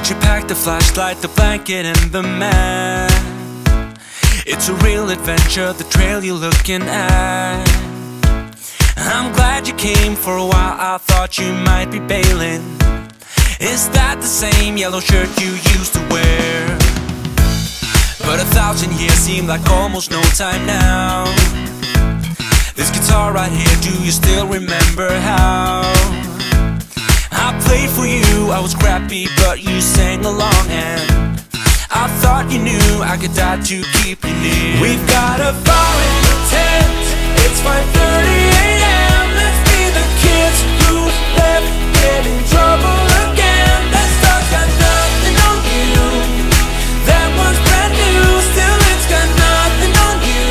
Did you pack the flashlight, the blanket, and the map? It's a real adventure, the trail you're looking at. I'm glad you came. For a while I thought you might be bailing. Is that the same yellow shirt you used to wear? But 1,000 years seem like almost no time now. This guitar right here, do you still remember how I played for you? I was crappy but you sang along, and I thought you knew I could die to keep you near. We've got a fire in the tent, it's 5:30 AM. Let's be the kids who left, get in trouble again. That stuff got nothing on you, that one's brand new. Still it's got nothing on you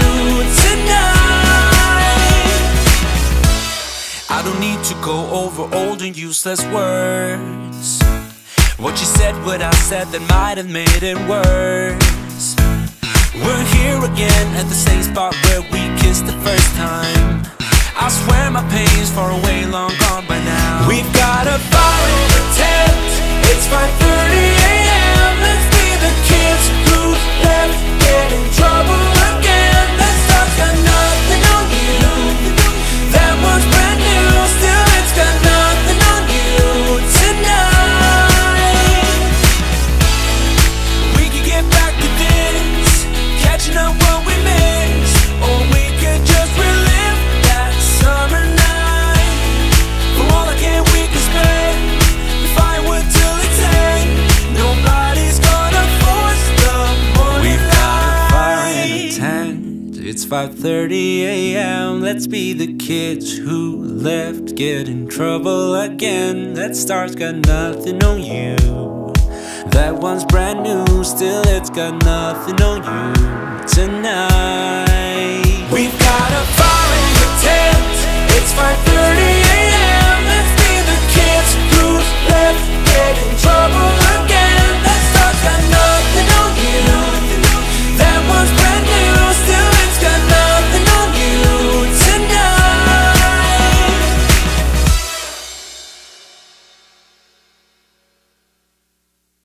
tonight. I don't need to go over old and useless words. What you said, what I said, that might have made it worse. We're here again at the same spot where we kissed the first time. I swear my pain's far away, long gone by now. We've got a fire in the tent, it's 5:30 AM. Let's be the kids who left, get in trouble again. That stuff's got nothing on you, that one's brand new. Still it's got nothing on you tonight. We could get back to this, catching up what we missed, or we could just relive that summer night. For all I care we can spend the firewood till it's end. Nobody's gonna force the morning. We've got a fire in the tent, it's 5:30 AM. Let's be the kids who left, get in trouble again. That star's got nothing on you, that one's brand new. Still it's got nothing on you tonight. We've got a fire in the tent, it's 5:30